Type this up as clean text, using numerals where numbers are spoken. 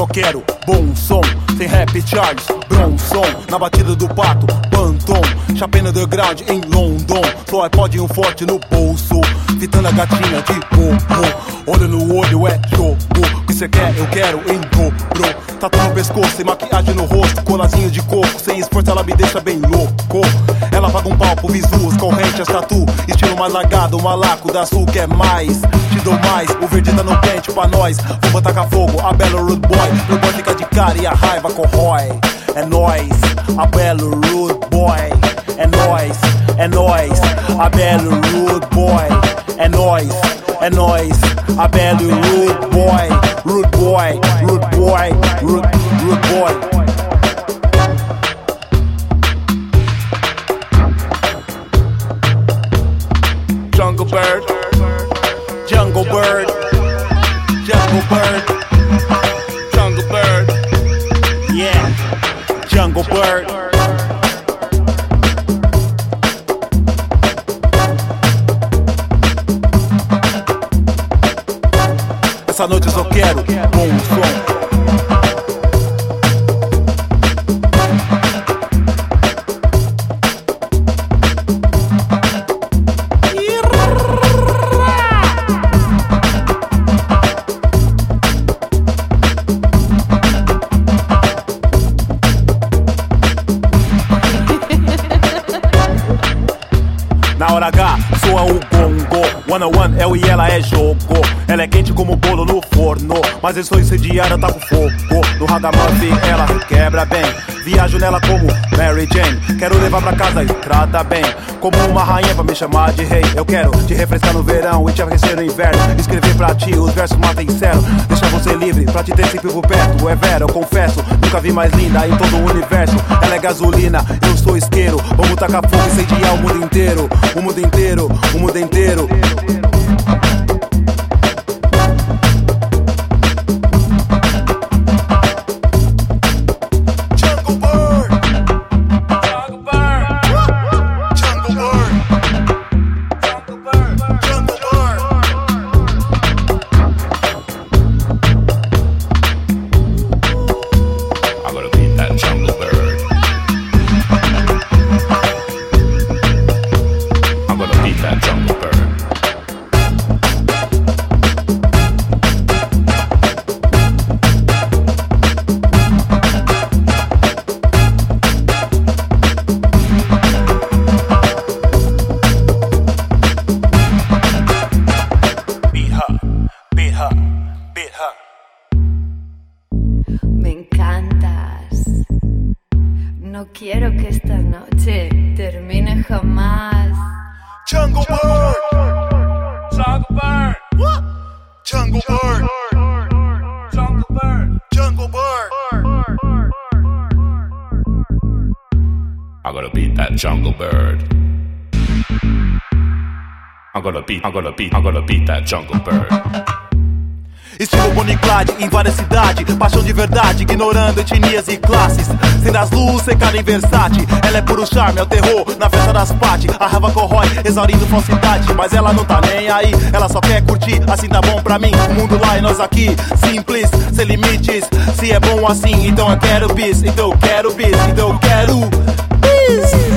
só quero bom som, sem rap Charles Bronson, na batida do pato, Banton, chapéu underground em London, só iPod e um forte no bolso, fitando a gatinha de bobo, olho no olho é jogo, o que cê quer eu quero em dobro, tatu no pescoço, sem maquiagem no rosto, colazinho de coco, sem esforço ela me deixa bem louco, ela paga um pau pro visu, as correntes, tatu, estilo mais largado, malaco da sul quer mais, te dou mais, o verde tá no pente pra nós, vou botar com fogo, a Belo Rude Boy, o boy fica de cara e a raiva corrói, é nóis, a Belo Rude Boy, é nóis, a Belo Rude Boy, é nóis, a Belo Rude Boy, Rude Boy, Rude Boy, Rude Boy. Jungle Bird, Jungle Bird, Jungle Bird, Jungle Bird, yeah, Jungle Bird. Essa noite eu só quero bom som. Na hora H, soa o gongo. 101 é o e ela é jogo. Ela é quente como bolo no forno, mas eu sou incendiária, tá com fogo. No ragamuffin ela quebra bem. Viajo nela como Mary Jane. Quero levar pra casa e trata bem, como uma rainha pra me chamar de rei. Eu quero te refrescar no verão e te aquecer no inverno. Escrever pra ti os versos matem sincero. Deixar você livre pra te ter sempre por perto. É vera, eu confesso, nunca vi mais linda em todo o universo. Ela é gasolina, eu sou isqueiro. Vamos tacar fogo e incendiar o mundo inteiro. O mundo inteiro, o mundo inteiro. Me encantas. No quiero que esta noche termine jamás. Jungle Bird, Jungle Bird, what? Jungle Bird, Jungle Bird, Jungle Bird. I'm gonna beat that jungle bird. I'm gonna beat that jungle bird. Estilo Bonnie Clyde em várias cidades, paixão de verdade, ignorando etnias e classes. Sendo as luzes, secada e versátil. Ela é puro charme, é o terror na festa das party. A raiva corrói, exaurindo falsidade, mas ela não tá nem aí, ela só quer curtir, assim tá bom pra mim. O mundo lá e nós aqui, simples, sem limites. Se é bom assim, então eu quero bis, então eu quero bis, então eu quero bis.